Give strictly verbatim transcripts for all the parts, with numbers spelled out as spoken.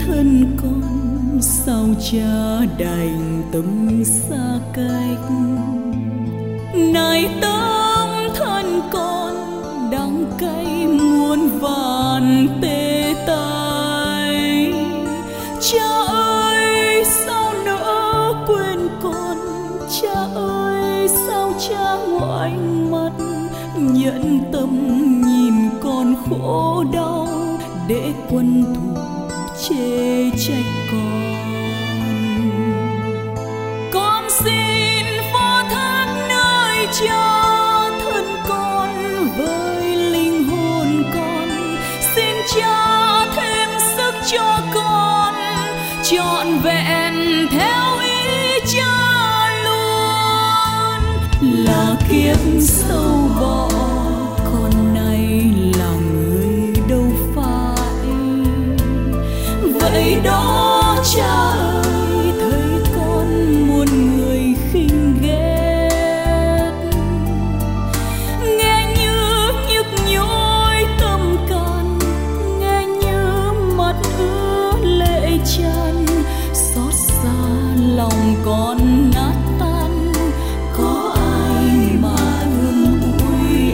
thân con sao cha đành tâm xa cách. Này tấm thân con đắng cay muôn vàn tê tái. Cha ơi sao nỡ quên con, cha ơi sao cha ngoảnh mắt nhẫn tâm nhìn con khổ đau để quân thù chê trách con. Con xin phó thác nơi cha thân con với linh hồn con, xin cha thêm sức cho con trọn vẹn theo ý cha luôn. Là kiếp sâu bọ con nay là người đâu phải, vậy đó cha ơi thấy con muôn người khinh ghét. Nghe như nhức nhối tâm can, nghe như mắt ứa lệ tràn, xót xa lòng con nát tan, có ai mà ươm ui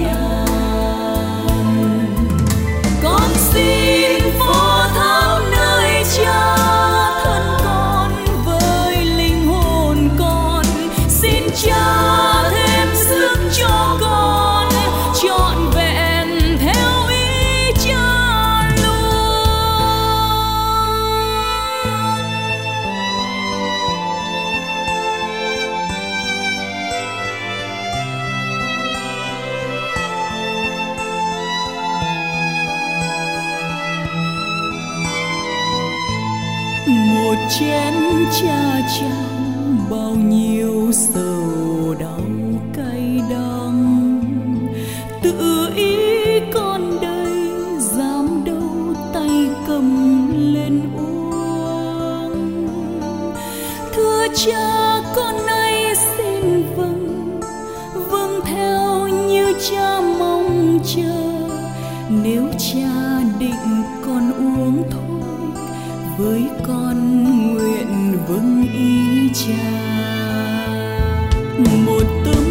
an. Con xin phó thác nơi cha thân con với linh hồn con, xin cha thêm sức cho con trọn vẹn theo ý cha luôn. Một chén trà cháo bao nhiêu sầu đau cay đắng, tự ý con đây dám đâu tay cầm lên uống. Thưa cha con nay xin vâng, vâng theo như cha mong chờ. Nếu cha định con uống thôi, với con nguyện vâng ý cha. Một tấm